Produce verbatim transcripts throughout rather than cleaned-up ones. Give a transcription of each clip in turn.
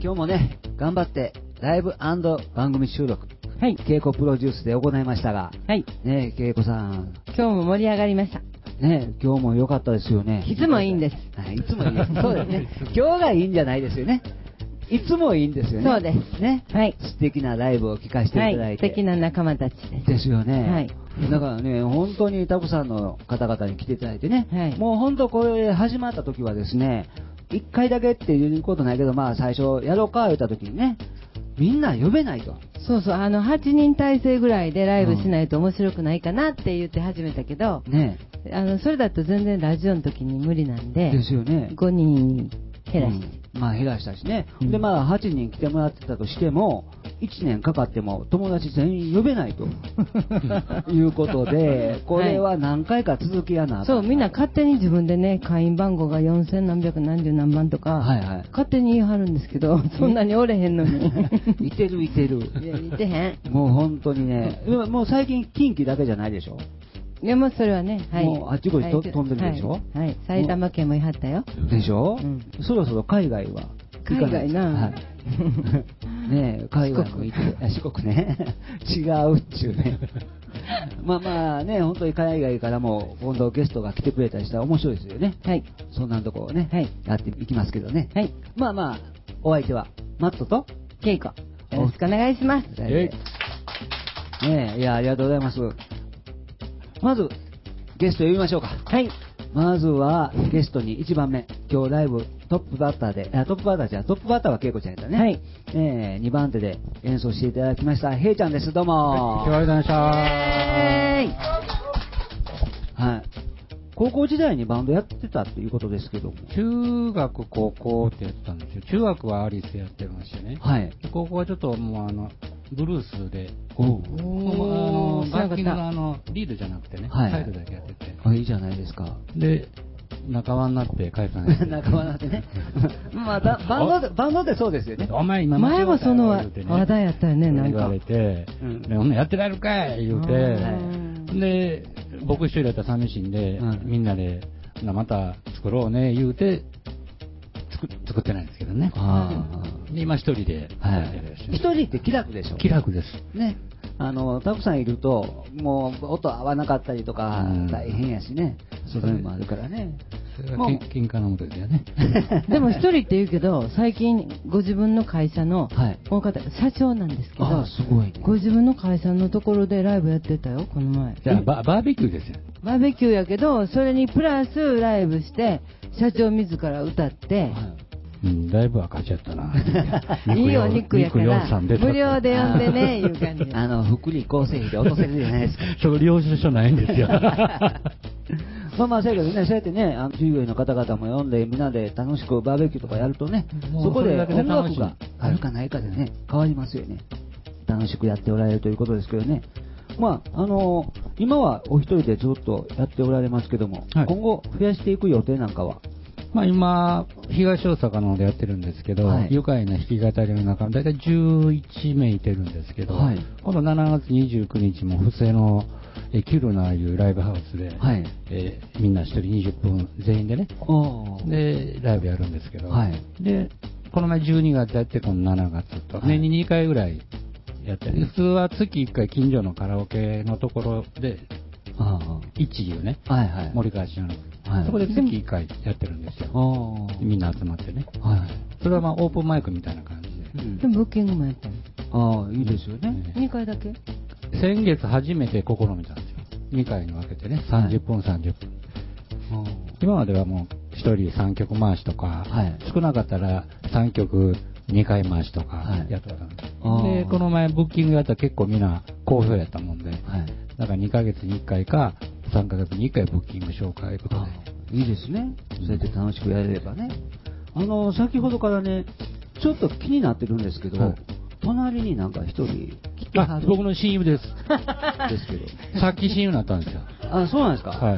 今日もね、頑張ってライブ&番組収録、 はい、 稽古プロデュースで行いましたが、 はい、 ね、恵子さん、 今日も盛り上がりました。 ね、今日も良かったですよね。 いつもいいんです。 はい、いつもいいです。そうですね。今日がいいんじゃないですよね。いつもいいんですよね。 そうですね。はい。 素敵なライブを聴かせていただいて。はい、 素敵な仲間たちです。 ですよね。 はい。 だからね、本当にたくさんの方々に来ていただいてね、はい、もう本当これ始まった時はですね、いっかいだけっていうことないけど、まあ最初やろうか言った時にね、みんな呼べないと。 そうそう、あのはちにん体制ぐらいでライブしないと面白くないかなって言って始めたけど、ね、あのそれだと全然ラジオの時に無理なんで、 ですよね。 ごにんに減らして、 うん、まあ減らしたしね、うん、でまあはちにん来てもらってたとしてもいちねんかかっても友達全員呼べないということで、これは何回か続きやな、はい、 そう、みんな勝手に自分でね、会員番号がよんせんなんびゃくなんじゅうなんばんとか、はいはい、勝手に言い張るんですけど、そんなにおれへんのにいてるいてる、 いやいてへん、 もう本当にね、もう最近近畿だけじゃないでしょ。 でもそれはね、はい、 もうあっちこっち、はい、飛んでるでしょ、 はいはい、埼玉県もいはったよでしょ、うん、そろそろ海外は海外な、はい、 ねえ海外も行って四国ね違うっちゅうねまあまあね、本当に海外からも今度ゲストが来てくれたりしたら面白いですよね。はい、そんなとこをね、はい、やっていきますけどね。はい、まあまあお相手はマットとケイコ、よろしくお願いします。 ねえ、いやありがとうございます。まずゲスト呼びましょうか。はい。まずはゲストにいちばんめ、今日ライブトップバッターで、あトップバッターじゃトップバッターは恵子ちゃんやったね。はい。えー、にばん手で演奏していただきましたヘイちゃんです。どうも。 はい、今日はありがとうございました。はい。高校時代にバンドやってたっていうことですけども。 中学高校ってやってたんですよ。中学はアリスやってましてね。はい。高校はちょっともうあのブルースで、おお、あのバッキングのあのリードじゃなくてね、はい、サイドだけやってて、 あ、いいじゃないですか。 で、仲間になって帰ったんです。 仲間になってね。まあだバンドでバンドでそうですよね。 お前今前もその話題やったよね、なんか。 言われて、うん、でお前やってられるかい言うて、で僕一人だったら寂しいんで、うん、みんなでまた作ろうね言うて。作ってないんですけどね。で今一人で、 はい、一人って気楽でしょ。 気楽ですね。あのたくさんいるともう音合わなかったりとか大変やしね。そういうのもあるからね。 それは喧嘩のもとですよね。 でも一人って言うけど最近ご自分の会社の、はい、この方社長なんですけど、 あすごいね、 ご自分の会社のところでライブやってたよこの前。 じゃあ バ, バーベキューですよ。 バーベキューやけどそれにプラスライブして社長自ら歌って。はい、 うん、ライブは勝ちやったな。 いいお肉やから無料で呼んでねいう感じ。 あの福利厚生費で落とせるじゃないですか。 それ領収書ないんですよ。 まあまあそうやけどね、そうやってね、あの従業員の方々も呼んでみんなで楽しくバーベキューとかやるとね、そこで音楽があるかないかでね変わりますよね。楽しくやっておられるということですけどね。まああのー、今はお一人でずっとやっておられますけども、はい、今後増やしていく予定なんかは。 まあ、今、東大阪の方でやってるんですけど、はい、愉快な弾き語りの中、だいたいじゅういちめいいてるんですけど、はい、今度しちがつにじゅうくにちも布施のえキュルナーいうライブハウスで、はい、えー、みんなひとりにじゅっぷん全員でね、でライブやるんですけど、はい、でこの前じゅうにがつやって、このしちがつと、年ににかいぐらいやってる、普通は月いっかい近所のカラオケのところで、一遊ね、はいはい、森川氏の、はい、そこで月いっかいやってるんですよ。みんな集まってね、はい、それはまあオープンマイクみたいな感じで、 うん、でもブッキングもやったの。ああいいですよね、 にかいだけ。 先月初めて試みたんですよ。にかいに分けてね、さんじゅっぷん、はい、さんじゅっぷん。今まではもうひとりさんきょく回しとか、はい、少なかったらさんきょくにかい回しとかやってたんです、はい、でこの前ブッキングやったら結構みんな好評やったもんで、はい、だからにかげつにいっかいかさんかげつにいっかいブッキング紹介ということで。 いいですね、そうやって楽しくやれればね。あの先ほどからねちょっと気になってるんですけど、はい、隣になんか一人来てはる。 僕の親友ですですけどさっき親友になったんですよ。 あ、そうなんですか。はい。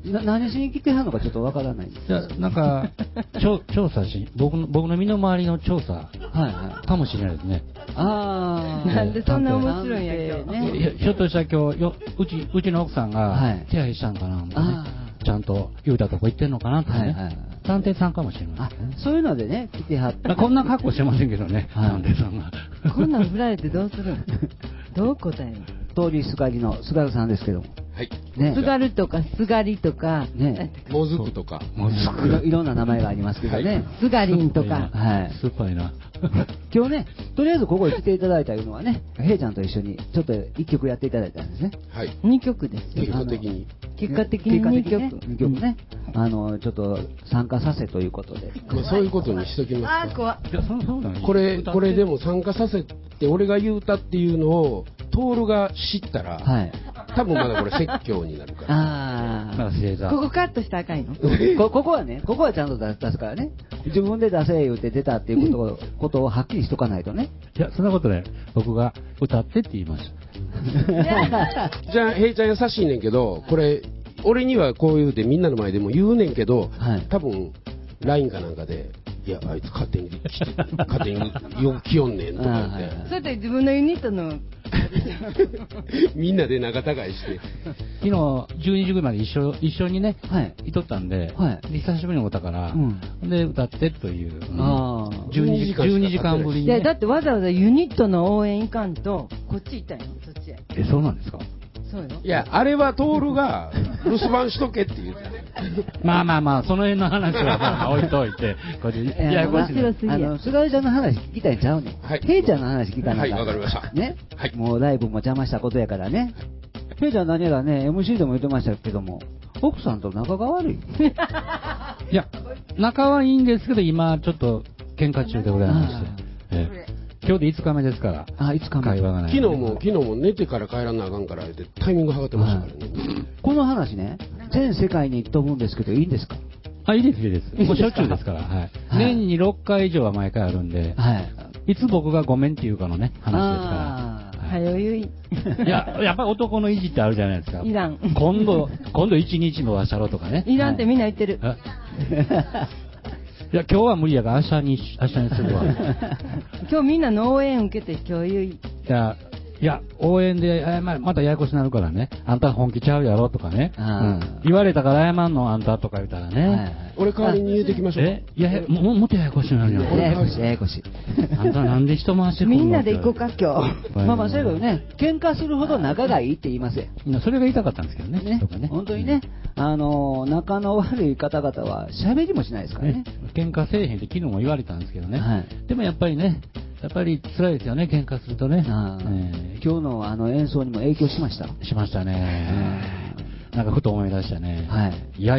な何しに来てはるのかちょっとわからないんです。 いやなんか調査し僕の僕の身の回りの調査かもしれないですね。 ああ、なんでそんな面白いんやけどね。 ひょっとしたら今日ようちうちの奥さんが手配したんかな、はい、ちゃんと言うたとこ行ってんのかなってね。はいはいはい、 探偵さんかもしれません、 ね、そういうのでね、来てはって。 こんな格好してませんけどね、探偵さんが。 こんなん振られてどうするのどう答えるの？ 通りすがりのすがるさんですけども。 はい。 ね、すがるとかすがりとか、 ね、もずくとか、 もずくいろんな名前がありますけどね。 すがりんとか。 はい。スーパーいな。 今日ね、とりあえずここに来ていただいたのはね、へいちゃんと一緒にちょっと一曲やっていただいたんですね。 はい。 にきょくですよ。 結果的に。 結果的ににきょく。 にきょくね。あの、ちょっと参加させということで。 まあそういうことにしときますか。 あ、怖っ。 これ、これでも参加させて、俺が言うたっていうのを、トールが知ったら、はい。多分まだこれ説教になるから。 ああ。ここカットしたらあかんのこ, ここはね、ここはちゃんと出すからね。自分で出せ言うて出たっていうことを、ことをはっきりしとかないとね。 いや、そんなことね、僕が歌ってって言いました。 じゃあ、へいちゃん優しいねんけど、これ、俺にはこう言うてみんなの前でも言うねんけど、はい、多分、ライン かなんかで、いや、あいつ勝手に来て、勝手によく来よんねんとか言って。 それって自分のユニットのみんなで仲違いして。 昨日じゅうにじぐらいまで一緒一緒にね、はい、いとったんで、はい、で久しぶりに会ったから、うん、で歌ってという、あじゅうにじかんぶりに、ね。 いやだってわざわざユニットの応援行かんとこっち行ったんよ、そっちへ。 え、そうなんですか？ そうよ。 いや、あれはトールが留守番しとけって言う。 まあまあまあ、その辺の話はまあ置いといて、これいや、面白すぎや。あの、菅井ちゃんの話聞きたいんちゃうねん。はい。ヘイちゃんの話聞かないから。 はい、わかりました。 ね。はい。もうライブも邪魔したことやからね。ヘイちゃん何やらね、エムシー でも言ってましたけども、奥さんと仲が悪い。 いや、仲はいいんですけど、今ちょっと喧嘩中でございまして。ええ今日でいつかめですから。 あ、いつかめ。 会話がない。昨日も、昨日も寝てから帰らなあかんからってタイミング測ってましたからね。 はい、この話ね、全世界に飛ぶんですけど、いいんですか？ あ、いいです、いいです。もうしょっちゅうですから。はい。はい、年にろっかい以上は毎回あるんで、はい。いつ僕がごめんっていうかのね、話ですから。 はよゆい。いや、やっぱり男の意地ってあるじゃないですか。 いらん。 今度、今度一日のわしゃろとかね。 いらんってみんな言ってる。 いや、今日は無理やから明日に、明日にするわ。 今日みんなの応援受けて共有。いや、いや、応援で、えままたややこしになるからね。あんた本気ちゃうやろとかね。うん、言われたから謝んのあんたとか言ったらね。はい、 俺代わりに言うてきましょう。 えいや、も、もっとややこしになるやん。 ややこしい、ややこしい。 あんたなんで人回してくるのみんなで行こうか、今日。 まあまあ、そういうことね、喧嘩するほど仲がいいって言いますよ。 それが言いたかったんですけどね。 ね。ね本当にね、あの、仲の悪い方々は喋りもしないですからね。 喧嘩せえへんって昨日も言われたんですけどね。はい、でもやっぱりね、やっぱり辛いですよね、喧嘩するとね。 えー、今日のあの演奏にも影響しました。 しましたね。なんかふと思い出したね。はい。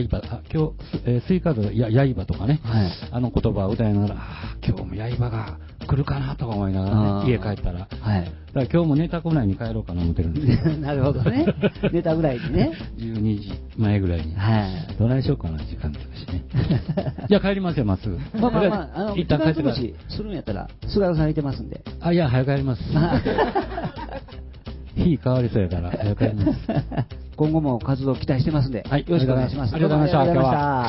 刃、あ今日、えー、スイカードや刃とかね。はい。あの言葉を歌いながら、あ今日も刃が来るかなとか思いながらね、家帰ったら。はい。だから今日も寝たぐらいに帰ろうかな思ってるんです。 なるほどね。寝たぐらいにね。 じゅうにじまえぐらいに。はい。どないしようかな、時間とかしね。じゃあ帰りますよ、まっすぐ。 まあまあまあ、あの、一旦帰ってください。するんやったら、菅原さんいてますんで。 あ、いや、早く帰ります。日変わりそうやから、早く帰ります。 今後も活動期待してますんで、はい、よろしくお願いします。 ありがとうございました。今日は。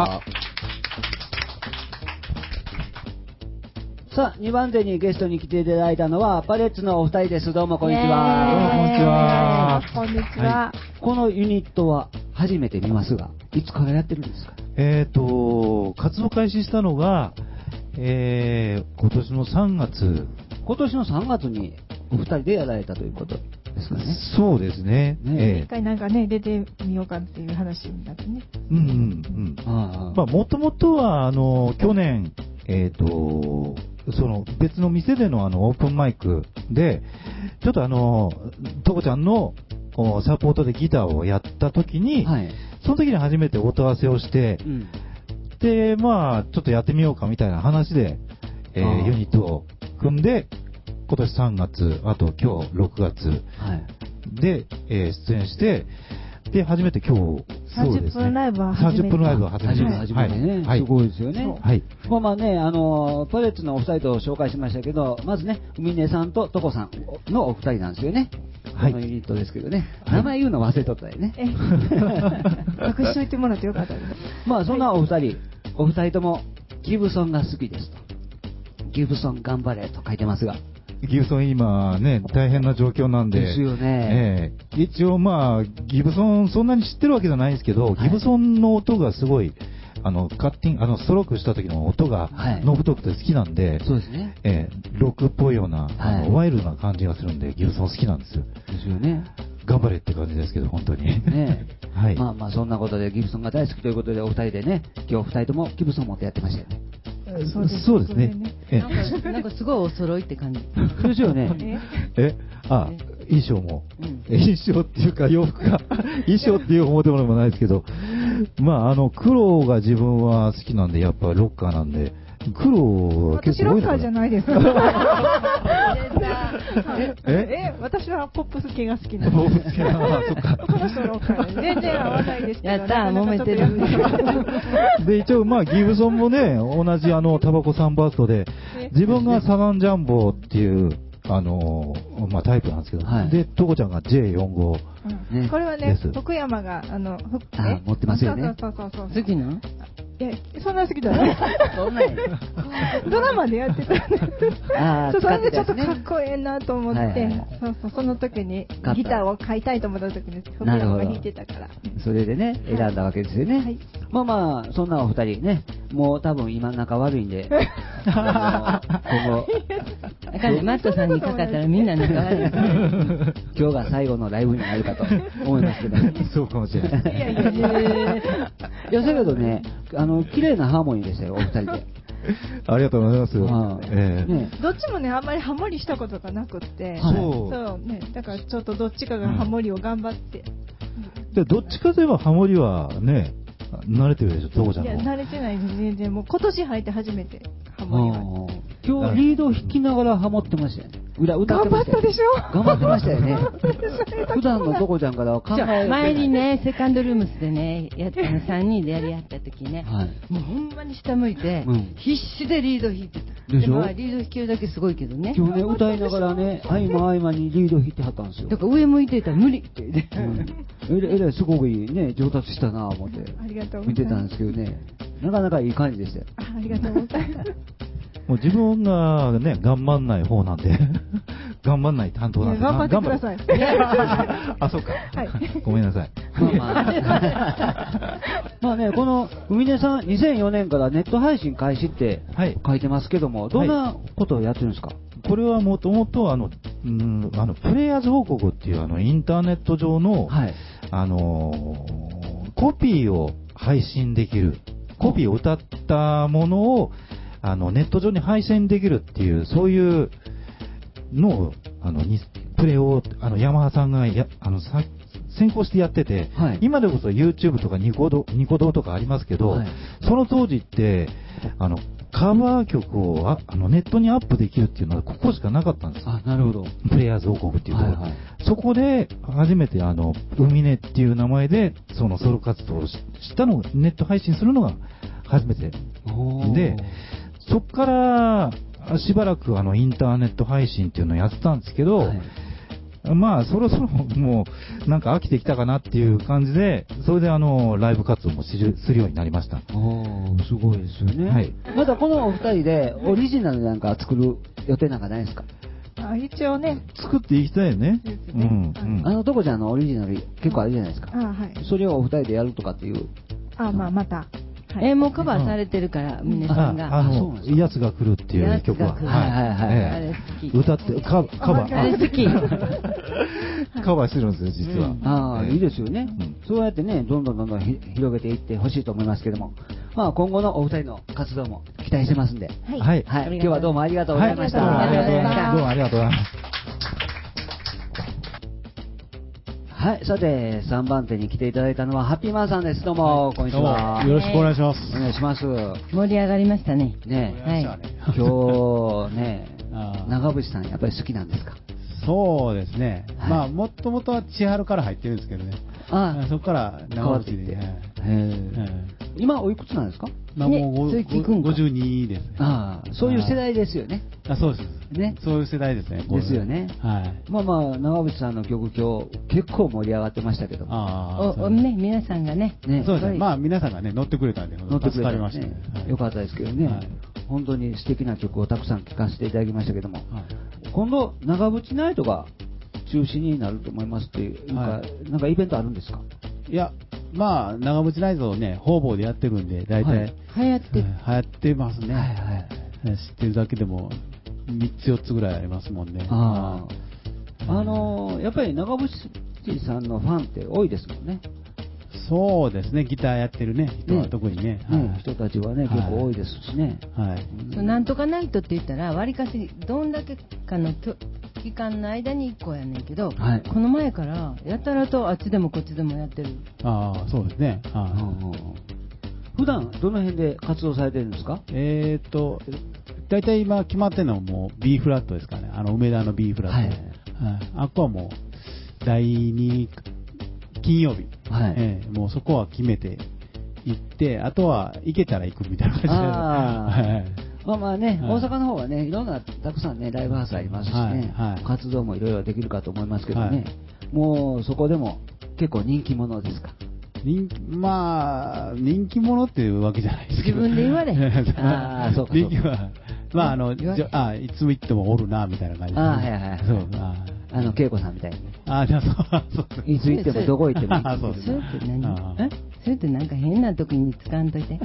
さあ、にばん手にゲストに来ていただいたのは、パレッツのお二人です。どうもこんにちは。 どうもこんにちは。 こんにちは。 このユニットは初めて見ますが、いつからやってるんですか？ えっと、活動開始したのが、えー、今年のさんがつ。 今年のさんがつにお二人でやられたということですかね。 そうですね。 ねえー、一回なんかね、出てみようかっていう話になってね。 うんうんうん。あまあ、もともとは、あの、去年、えっと、その別の店でのあのオープンマイクで、ちょっとあの、とこちゃんのサポートでギターをやった時に、はい、その時に初めて音合わせをして、うん、で、まあ、ちょっとやってみようかみたいな話で、えー、ユニットを組んで、今年さんがつ、あと今日ろくがつで、はい、えー、出演して、で、初めて今日、 さんじゅっぷんライブは初めて。 さんじゅっぷんライブは初めて。 初めてね。はい、すごいですよね。はい。まあまあね、あの、パレッツのお二人と紹介しましたけど、まずね、海根さんとトコさんのお二人なんですよね。はい。このユニットですけどね。名前言うの忘れとったよね。 隠しといてもらってよかったです。 まあそんなお二人、お二人ともギブソンが好きですと。ギブソン頑張れと書いてますが。 ギブソン今ね、大変な状況なんで。 ですよね。 えー、一応まあ、ギブソンそんなに知ってるわけじゃないんですけど、はい、ギブソンの音がすごい、 あの、カッティング、あの、ストロークした時の音が、のぶとくて好きなんで、 そうですね。 えー、ロックっぽいような、あの、ワイルドな感じがするんで、ギブソン好きなんですよ。 ですよね。 頑張れって感じですけど、本当に。 ねはい。 まあまあ、そんなことでギブソンが大好きということで、お二人でね、今日二人ともギブソン持ってやってましたよね。 そうです、そうですね。 なんか、なんかすごいお揃いって感じ。 ですよね。 え、あ、衣装も、うん、衣装っていうか洋服が衣装っていう思ってものもないですけど、まああの黒が自分は好きなんでやっぱロッカーなんで黒結構多いのかな。 私ロッカーじゃないですか。ええ私はポップス系が好きなんで。ポップス系がそっか。この人ロッカー全然合わないですけど。 やったー揉めてる。 で一応まあギブソンもね同じあのタバコサンバーストで自分がサガンジャンボっていうあのー、まあタイプなんですけど、はい、で、トコちゃんが ジェイよんじゅうご、 うんね、これはね、福山が、あの、 ふあ持ってますよね。 そうそうそうそう。好きなの？ いや、そんな好きじゃない。そんなドラマでやってたんです。あそう、それでちょっとかっこええなと思って、はいはいはい、そうそう、その時にギターを買いたいと思った時に福山が弾いてたから。 それでね、選んだわけですよね。はい、まあまあ、そんなお二人ね、もう多分今仲悪いんで、あの今後、 だからマットさんにかかったらみんな仲悪い。 今日が最後のライブになるかと思いますけど、 そうかもしれない。いやいやいやいや、だけどね、あの綺麗なハーモニーでしたよ、お二人で。 ありがとうございます。 えーね、どっちもね、あんまりハモリしたことがなくって、はい、そうね、だからちょっとどっちかがハモリを頑張って。 うん、でどっちかといえばハモリはね、慣れてるでしょ、トコちゃんも。 いや、慣れてないです、全然。もう今年入って初めてハモリは。 今日リードを弾きながらハモってましたよね。裏歌ってましたよ。頑張ったでしょ。 頑張ってましたよね。普段のトコちゃんからは考え前にね、セカンドルームスでね、やったのさんにんでやり合った時ね、はい、もうほんまに下向いて、うん、必死でリード弾いてた。でしょ。まあ、リード弾けるだけすごいけどね。 今日ね、歌いながらね、合間合間にリード弾いてはったんですよ。 だから上向いてたら無理って言って。 うん、えらいすごくいいね、上達したなぁ思って見てたんですけどね、なかなかいい感じでしたよ。 あ, ありがとうございます。 もう自分がね、頑張んない方なんで、頑張んない担当なんで。 頑張ってください。 あ、そうか。はい、ごめんなさい。 まあまあ、まあね、この海根さん、にせんよねんからネット配信開始って書いてますけども、はい、どんなことをやってるんですか？ これはもともとあの、うん、あのプレイヤーズ王国っていうあのインターネット上の、はい、あのー、コピーを配信できる、コピーを歌ったものをあのネット上に配信できるっていう、そういうのをあのにプレイをあのヤマハさんがやあのさ先行してやってて、はい、今でこそ YouTube とかニコ動ニコ動とかありますけど、はい、その当時ってあのカバー曲をああのネットにアップできるっていうのはここしかなかったんです。 あ、なるほど。 プレイヤーズ王国っていうところ、はいはい、そこで初めてあの海根っていう名前でそのソロ活動をしたのをネット配信するのが初めてで、そこからしばらくあのインターネット配信っていうのをやってたんですけど、はい、まあそろそろもうなんか飽きてきたかなっていう感じで、それであのライブ活動もするようになりました。 おー、すごいですよね。はい、またこのお二人でオリジナルなんか作る予定なんかないですか？ あ、一応ね、 作っていきたいよね。うん、 うん、あのとこちゃんのオリジナル結構あるじゃないですか。 あ、はい。 それをお二人でやるとかっていう。 あ、まあまた。 はい、えー、もうカバーされてるから、皆さんが。 あの、やつが来るっていう曲は。 はいはいはい。あれ好き。 歌って、カカバー。 あれ好き。 カバーしてるんですよ、実は。 ああ、いいですよね。そうやってね、どんどんどんどん広げていってほしいと思いますけども。まあ、今後のお二人の活動も期待してますんで。 はい。 はい。今日はどうもありがとうございました。 ありがとうございました。どうもありがとうございます。 はい、さてさんばん手に来ていただいたのはハッピーマンさんです。どうも、はい、こんにちは。 よろしくお願いします。 お願いします。 盛り上がりましたね。 ね、はい、今日ね、長渕さんやっぱり好きなんですか？ そうですね。はい、まあもともとは千春から入ってるんですけどね。ああ、そこから長渕に。 今おいくつなんですか？ まあもうごじゅうにです。 ああ、そういう世代ですよね。 あ、そうです。ね、そういう世代ですね。 ですよね。はい。まあまあ長渕さんの曲今日結構盛り上がってましたけど。 ああ、ね、皆さんがね。 そうですね。まあ皆さんがね乗ってくれたんで乗ってくれましたね。 よかったですけどね。本当に素敵な曲をたくさん聴かせていただきましたけども、今度長渕ナイトが中止になると思いますっていうか、なんかイベントあるんですか？ いや、 まあ、長渕内蔵ね、方々でやってるんで、大体、はい、 流行って、流行ってますね。はいはい、知ってるだけでも、みっつよっつぐらいありますもんね。 ああ、あのー、やっぱり長渕さんのファンって多いですもんね。 そうですね、ギターやってるね、人は特にね。 ね、はい、人たちはね、結構多いですしね。 はい。そう、なんとかナイトって言ったら、わりかし、どんだけかの期間の間にいっこやねんけど、はい、この前から、やたらとあっちでもこっちでもやってる。 ああ、そうですね。はい、 普段どの辺で活動されてるんですか？ えーっと、大体今決まってるのはもう B フラットですかね。あの、梅田の B フラット。はい。はい、あっこはもう、だいに金曜日。はい、えー、もうそこは決めて行って、あとは行けたら行くみたいな感じで。 はい、まあまあね、はい、大阪の方はね、いろんなたくさんね、ライブハウスありますしね、はいはい、活動もいろいろできるかと思いますけどね、はい、もうそこでも結構人気者ですか？ 人気、まあ、人気者っていうわけじゃないですけど。 自分で言われへん。 ああ、そうか。 人気は、まあ、あの、じゃあ、いつも行ってもおるな、みたいな感じで。 ああ、はいはい。そう。ああの、恵子さんみたいにね。 ああ、じゃあ、そう、そう。 いつ行ってもどこ行ってもいい。 あそうそれって何？えそれってなんか変な時に使わんといて。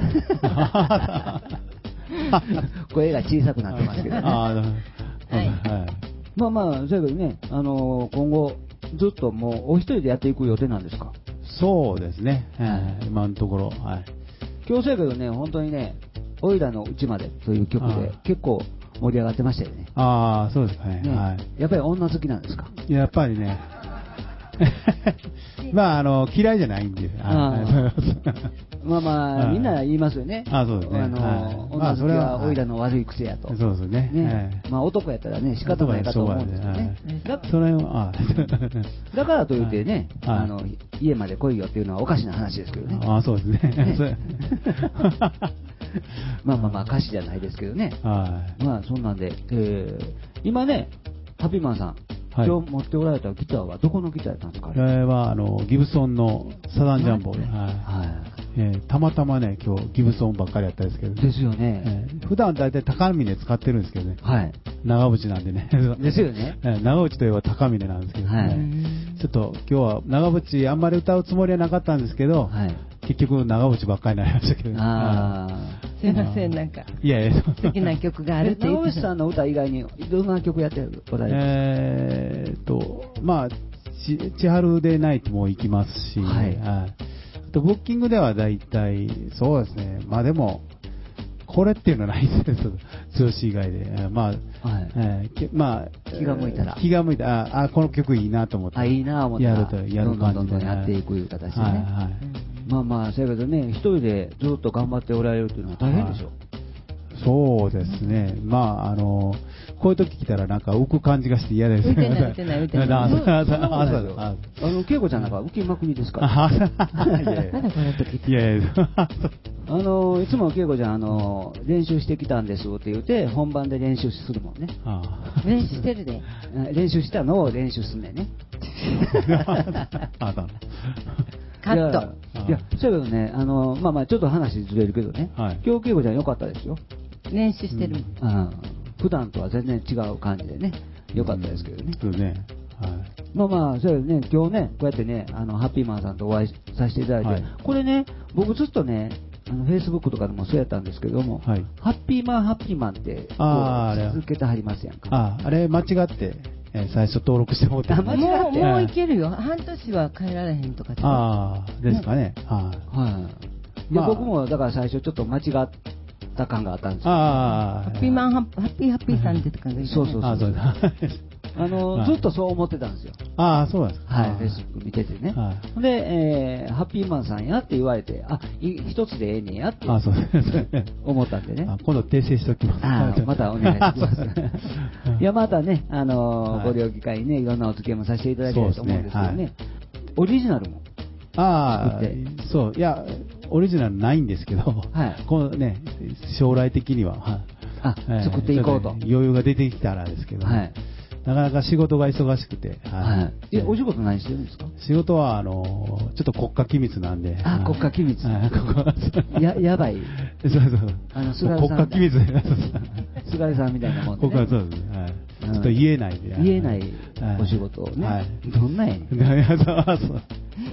声が小さくなってますけどね。ああ、はい。まあまあ、そういうけどね、あの、今後、ずっともう、お一人でやっていく予定なんですか？ そうですね。はい、今のところ。はい。 今日そうやけどね、本当にね、おいらのうちまでという曲で、結構、盛り上がってましたよね。 ああ、そうですかね。ね、はい。 やっぱり女好きなんですか？ やっぱりね。まあ、あの、嫌いじゃないんで。あまあまあ、みんな言いますよね。 あそうですね。 あの、女好きはおいらの悪い癖やと。 そうですね。 ね。まあ、男やったらね、仕方ないかと思うんですよね。 それは、 だからといってね、あの、家まで来いよっていうのはおかしな話ですけどね。 ああ、そうですね。 まあまあまあ、歌詞じゃないですけどね。まあ、そんなんで、えー、今ね、ハピーマンさん、はい、今日持っておられたギターはどこのギターやったんですか？ これはあのギブソンのサザンジャンボで、はいはいえー、たまたまね、今日ギブソンばっかりやったんですけど、ね、 ですよね。 えー、普段大体高峰使ってるんですけどね、はい、長渕なんでね、 ですよね。 えー、長渕といえば高峰なんですけど、ね、はい、ちょっと今日は長渕あんまり歌うつもりはなかったんですけど、はい、結局長渕ばっかりになりましたけど、ね、あすいません、なんかいやいや素敵な曲があるって長渕さんの歌以外にどんな曲やってるおられますか？ えーっとまあち千春でナイトも行きますし、はい、あとブッキングでは大体そうですね、まあでもこれっていうのはないです剛以外で、まあ、はいえー、まあ気が向いたら気が向いたらあこの曲いいなと思ってあいいな思ったらやるとやる感じでどんどんやっていくいう形でね、はいはい、まあまあそうやけどね一人でずっと頑張っておられるというのは大変でしょう。 そうですね、まああのこういう時来たらなんか浮く感じがして嫌です。 浮いてない浮いてない浮いてない。あの恵子ちゃんなんか浮きまくりですから。まだこの時。いやいや。あのいつも恵子ちゃんあの練習してきたんですって言って本番で練習するもんね。 練習してるで。 練習したのを練習すんねんね。 カット。 いや、そうやけどね、あのまあまあちょっと話ずれるけどね。今日恵子ちゃん良かったですよ。 練習してる。 うん。普段とは全然違う感じでね、良かったですけどね。 そうね。はい。 まあまあ、そうですね、今日ね、こうやってね、あの、ハッピーマンさんとお会いさせていただいて、はい、これね、僕ずっとね、あの、フェイスブックとかでもそうやったんですけども、はい、ハッピーマン、ハッピーマンって、続けてはりますやんか。 ああ、あれ間違って、えー、最初登録してもらって、 もう、もういけるよ。半年は帰られへんとかって。 ああ、ですかね。はい。 はい。で、僕も、だから最初ちょっと間違って、た感があったんですよ。 ああ、ハッピーマンハッピーハッピーさんって感じ。 そうそうそう。あそうだ。あのずっとそう思ってたんですよ。 ああ、そうなんですか。 はい、フェイスブック見ててね。で、えー、ハッピーマンさんやって言われて、あ、一つでええねんやって思ったんでね。 今度訂正しておきます。 あまたお願いします。いや、またね、あのご両機会にね、いろんなお付き合いもさせていただきたいと思うんですけどね。オリジナルも。 ああ、そう、いや、オリジナルないんですけど、はい、このね、将来的には、はい、 あ、えー、作っていこうと。 余裕が出てきたらですけど、はい、なかなか仕事が忙しくて、 はいはい、え、お仕事何してるんですか？ 仕事は、あの、ちょっと国家機密なんで。 あ、国家機密。や、やばい。 そうそう。 あの、菅国家機密。 菅さんみたいなもんね。国家そうですね。はい。ちょっと言えないで。 言えないお仕事をね。はい。どんなやねん。 いや、そうそう。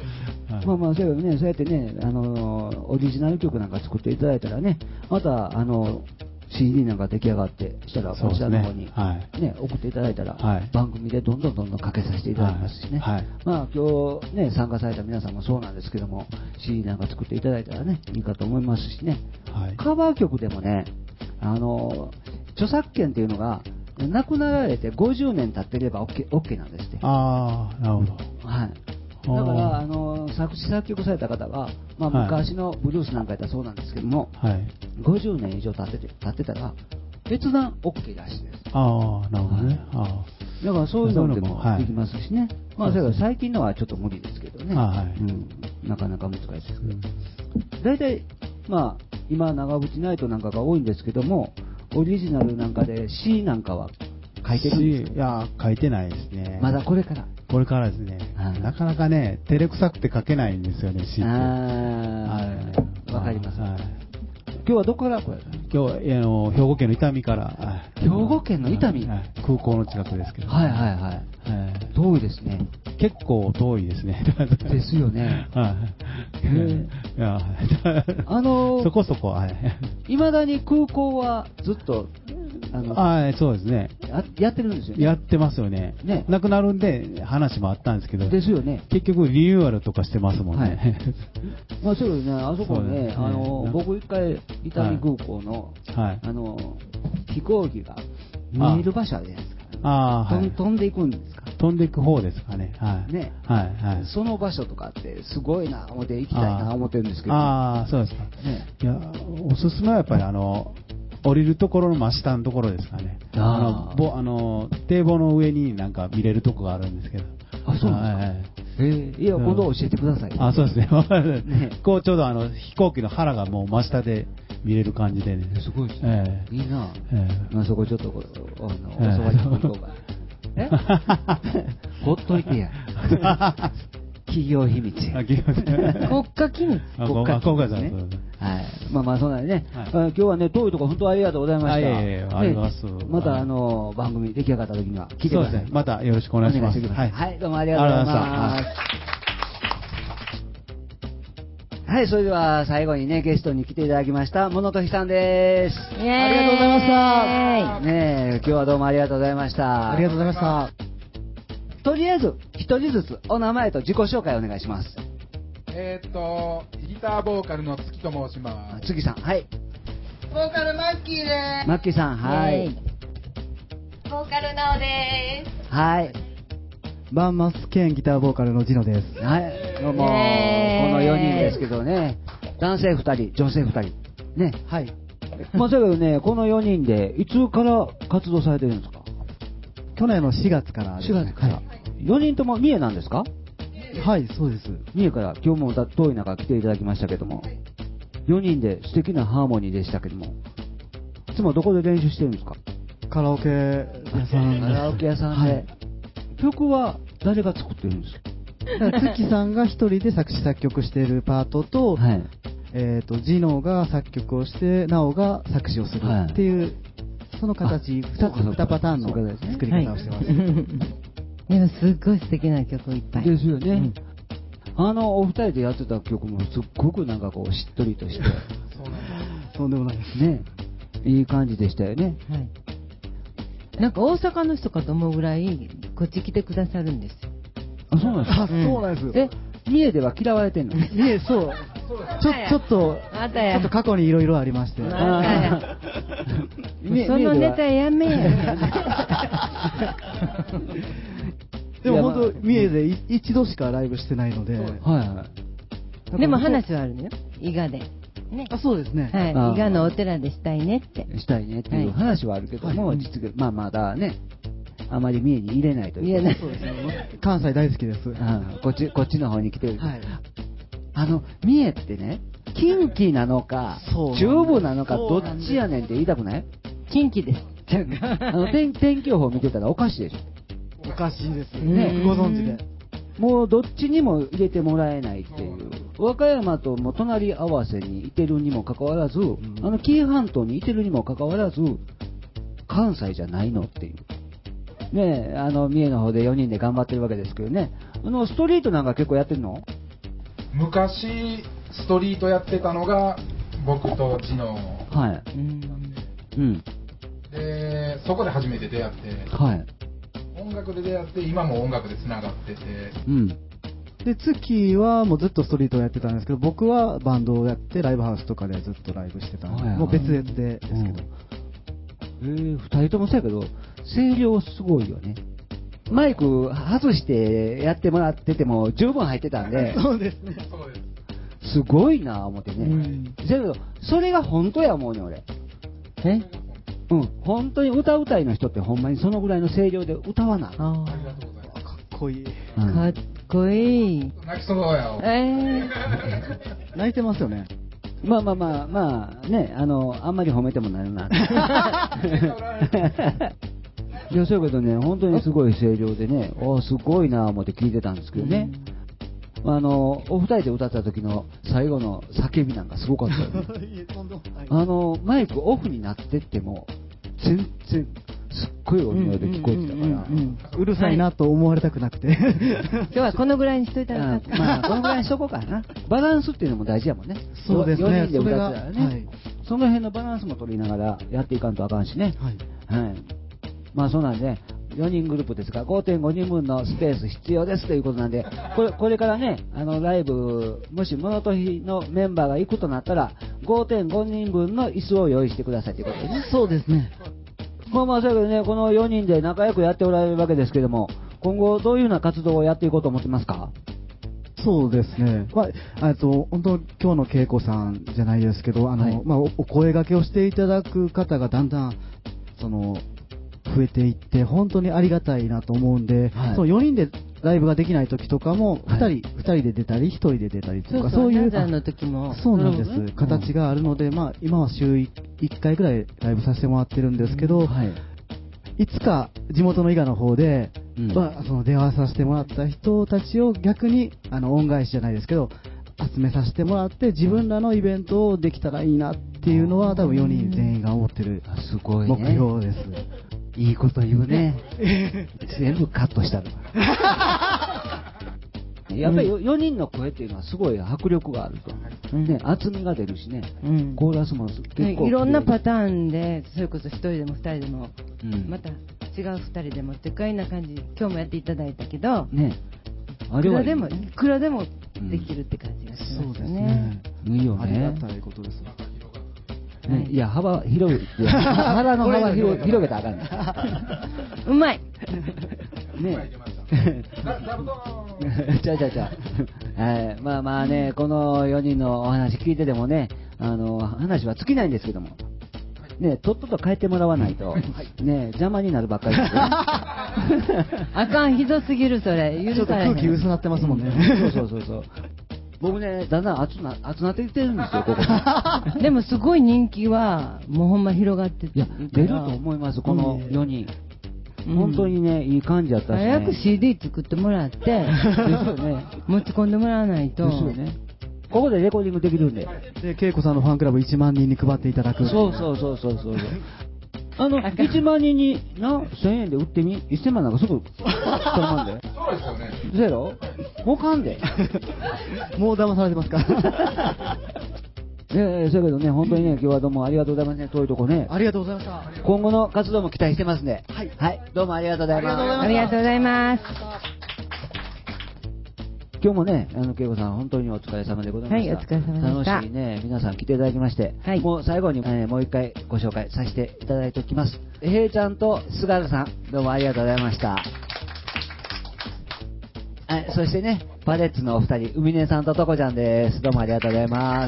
まあまあ、そうね、そうやってね、あの、オリジナル曲なんか作っていただいたらね、また、あの、シーディー なんか出来上がってしたら、こちらの方に、ねはい、送っていただいたら、はい、番組でどんどんどんどんかけさせていただきますしね。はい、まあ今日ね、参加された皆さんもそうなんですけども、シーディー なんか作っていただいたらね、いいかと思いますしね。はい、カバー曲でもね、あの、著作権っていうのが、亡くなられてごじゅうねん経ってれば OK, OK なんですって。 ああ、なるほど。 はい。だから、あの作詞作曲された方は、まあ、昔のブルースなんかやったらそうなんですけども、はい、ごじゅうねん以上経ってて経ってたら別段 OK らしいです。 ああ、なるほどね。 はい、あだからそういうのでもできますしね。はい、まあ、それから最近のはちょっと無理ですけどね。はいうん、なかなか難しいですけど。大体、まあ、今、長渕ナイトなんかが多いんですけども、オリジナルなんかで C なんかは書いてるんですか？ いや、書いてないですね。 まだこれから。 これからですね。なかなかね、照れくさくて書けないんですよね、詩って。ああ、わかります。はい、今日はどこからこれ？ 今日、あの、兵庫県の伊丹から。 兵庫県の伊丹、はい、 空港の近くですけど。 はいはいはい。遠いですね。 結構遠いですね。 ですよね。はい。いや、あの、 そこそこ、はい。 いまだに空港はずっと、 あのあそうですねや。やってるんですよね。 やってますよね。ね。なくなるんで話もあったんですけど。 ですよね。 結局リニューアルとかしてますもんね。はい、 まあそうですね。あそこね、ねあの、僕一回伊丹空港の、はい、あの、飛行機が見える場所あるじゃないですか。ああ、はい。飛んでいくんですか？ 飛んでいく方ですかね。はい。 ね。 はいはい。 その場所とかってすごいな、思って行きたいな、思ってるんですけど。 ああ、そうですか。ね。いや、おすすめはやっぱりあの、降りるところの真下のところですかね。あの、ぼあの堤防の上になんか見れるとこがあるんですけど。 あ、そうですか。はい、えー、いや、今度教えてください。 あ、そうですね。ねこうちょうどあの飛行機の腹がもう真下で見れる感じでね。 すごいですね。えー、いいな。えー、まあそこちょっとあのおそばに行こうか。え？ほっといてや。企業秘密。国家機密。国家機密ですね。はい。まあまあ、そんなにね、今日はね、遠いところ本当ありがとうございました。 ありがとうございます。 また、あの、番組出来上がった時には来てください。 またよろしくお願いします。 はい。どうもありがとうございます。はい、それでは最後にね、ゲストに来ていただきました、物富さんです。 ありがとうございました。ね今日はどうもありがとうございました。 ありがとうございました。 とりあえず、一人ずつお名前と自己紹介お願いします。 えーっと、ギターボーカルの月と申します。 月さん、はい。 ボーカルマッキーです。 マッキーさん、はい。 ボーカルナオです。 はい。 バンマス兼ギターボーカルのジノです。 はい。どうも、このよにんですけどね、男性ふたり、女性ふたり。ね。 はい。 まあ、だけどね、このよにんで、いつから活動されてるんですか？ 去年のしがつからです、 ね。しがつから。はい、よにんとも三重なんですか？ はい、そうです。 三重から、今日も遠い中来ていただきましたけども、よにんで素敵なハーモニーでしたけども、いつもどこで練習してるんですか？ カラオケ屋さん。 カラオケ屋さんで。はい、曲は誰が作ってるんですか？月さんが一人で作詞作曲しているパートと、はい、えっと、ジノが作曲をして、ナオが作詞をするっていう、はい、その形、二つ、二パターンの作り方をしてます。 でもすっごい素敵な曲いっぱい。 ですよね。うん、あの、お二人でやってた曲もすっごくなんかこう、しっとりとして。 そうなんです。とんでもないですね。いい感じでしたよね。はい。 なんか大阪の人かと思うぐらい、こっち来てくださるんですよ。 あ、そうなんですか？ あ、そうなんです。 え、三重では嫌われてんの？ 三重、そう。ちょ、ちょっと、ちょっと過去にいろいろありまして。 そのネタやめや。 でも本当、三重で一度しかライブしてないので。はいはい。でも話はあるのよ。伊賀で。 ね。あ、そうですね。 はい。伊賀のお寺でしたいねって。 したいねっていう話はあるけども、実現、まあまだね、あまり三重に入れないという。入れない。そうですね。関西大好きです。 こっち、こっちの方に来てる。はい。あの、三重ってね、近畿なのか、中部なのか、どっちやねんって言いたくない？ 近畿です。 あの天、天気予報見てたらおかしいでしょ。 おかしいですね。ご存知で。 もうどっちにも入れてもらえないっていう。和歌山とも隣合わせにいてるにもかかわらず、うん、あの紀伊半島にいてるにもかかわらず、関西じゃないのっていう。ねえ、あの、三重の方でよにんで頑張ってるわけですけどね。あの、ストリートなんか結構やってるの？ 昔ストリートやってたのが僕と知能、 はい、うん、 でそこで初めて出会って、はい、音楽で出会って今も音楽でつながってて、うん、 で月はもうずっとストリートをやってたんですけど、僕はバンドをやってライブハウスとかでずっとライブしてたんで、はい、もう別々でですけど、うん、 えー、ふたりともそうやけど声量すごいよね。マイク外してやってもらってても十分入ってたんでそうですね、 すごいな思ってね、うん、だけどそれが本当や思うね俺。えうん、本当に歌うたいの人ってほんまにそのぐらいの声量で歌わない。あありがとうございます。 かっこいい、 うん、かっこいい。 泣きそうや。えー、泣いてますよね。 まあまあまあまあね、あのあんまり褒めてもなるな。いや、そういうことね、本当にすごい声量でね、おすごいなぁ思って聞いてたんですけどね、うん、あのお二人で歌った時の最後の叫びなんかすごかったよね。あのマイクオフになってっても全然すっごい音量で聞こえてたから、 うるさいなと思われたくなくて、 今日はこのぐらいにしといたらよかった。 まあこのぐらいにしとこうかな。バランスっていうのも大事やもんね。 そうですね。よにんで歌ってたらね、はい、その辺のバランスも取りながらやっていかんとあかんしね。はい。はい、まあそうなんで、ね、よにんグループですから ごてんごにんぶんのスペース必要ですということなんで、これ、これからね、あのライブ、もしモノトヒのメンバーが行くとなったら ごてんごにんぶんの椅子を用意してくださいということでね。 そうですね。 まあまあそういうわけでね、このよにんで仲良くやっておられるわけですけども、今後どういうような活動をやっていこうと思ってますか？ そうですね、まあ、あと本当今日の恵子さんじゃないですけど、あの、はい、まあ、お声掛けをしていただく方がだんだんその増えていって本当にありがたいなと思うんで、はい、そのよにんでライブができない時とかもふたり、はい、ふたりで出たりひとりで出たりとか、 そうそう、そういうの時もそうなんです、うん、形があるので、まあ、今は週いっかいぐらいライブさせてもらってるんですけど、うん、はい、いつか地元の伊賀の方で、うん、まあ、その出会わさせてもらった人たちを逆にあの恩返しじゃないですけど集めさせてもらって自分らのイベントをできたらいいなっていうのは多分よにん全員が思ってる目標です。 いいこと言うね。全部カットしたの。やっぱりよにんの声っていうのはすごい迫力があると、うん、ね、厚みが出るしね、うん、コーラスも結構、 ね、いろんなパターンでそれこそひとりでもふたりでも、うん、また違うふたりでもってかいな感じ今日もやっていただいたけど、ね、あれはいくらでもいくらでもできるって感じがしますよね。うん、そうですね。 いいよね。 ありがたいことです。 ね、いや幅広い、腹の幅広広げたらあかんね。 うまい。 ね。ちゃうちゃうちゃう。えー、まあまあね、このよにんのお話聞いててもね、あの話は尽きないんですけども、ね、とっとと帰ってもらわないと、ね、邪魔になるばっかりですよ。 あかん、ひどすぎるそれ。 許されへん。空気薄なってますもんね。 そうそうそうそう。僕ね、だんだん熱な熱なってきてるんですよ、ここ。 でもすごい人気はもうほんま広がってて、 いや出ると思います、このよにん。うん、本当にね、いい感じだったし、ね、 早く シーディー 作ってもらって、ですよね、持ち込んでもらわないと。 ですよね。ここでレコーディングできるんで。 で、恵子さんのファンクラブいちまんにんに配っていただく。 そうそうそうそうそう。あの、いちまんにんにな、せんえんで売ってみ ?いっせんまんなんかすぐ、そのまんで。 そうですよね。 ゼロもうかんで。 もう騙されてますかえー、そうやけどね、本当にね、今日はどうもありがとうございますね、遠いとこね。 ありがとうございました。 今後の活動も期待してますんで。はい。はい。どうもありがとうございます。 ありがとうございます。 今日もね、あの、恵子さん、本当にお疲れ様でございました。 はい、お疲れ様でした。 楽しいね、皆さん来ていただきまして、はい、もう最後に、えー、もう一回ご紹介させていただいておきます。へいちゃんとすがるさん、どうもありがとうございました。はい、そしてね、パレッツのお二人、海根さんととこちゃんです。どうもありがとうございます。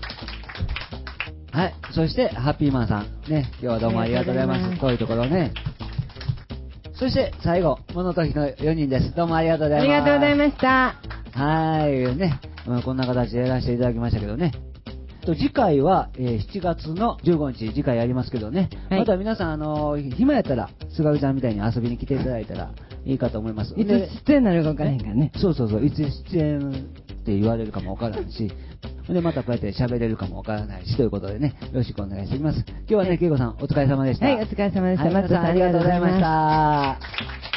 はい、そして、ハッピーマンさん、ね、今日はどうもありがとうございます。遠いところね。そして最後、モノトヒのよにんです。どうもありがとうございます。 ありがとうございました。 はい、ね、こんな形でやらせていただきましたけどね。次回は、えー、しちがつのじゅうごにち、次回やりますけどね。はい、また皆さん、あのー、暇やったら、すがるちゃんみたいに遊びに来ていただいたらいいかと思います。 いつ出演になるか分からへんからね。 そうそうそう、いつ出演って言われるかも分からんし。で、またこうやって喋れるかもわからないし、ということでね、よろしくお願いしておきます。今日はね、恵子さん、お疲れ様でした。 はい、お疲れ様でした。 はい、 松田さん、ありがとうございました。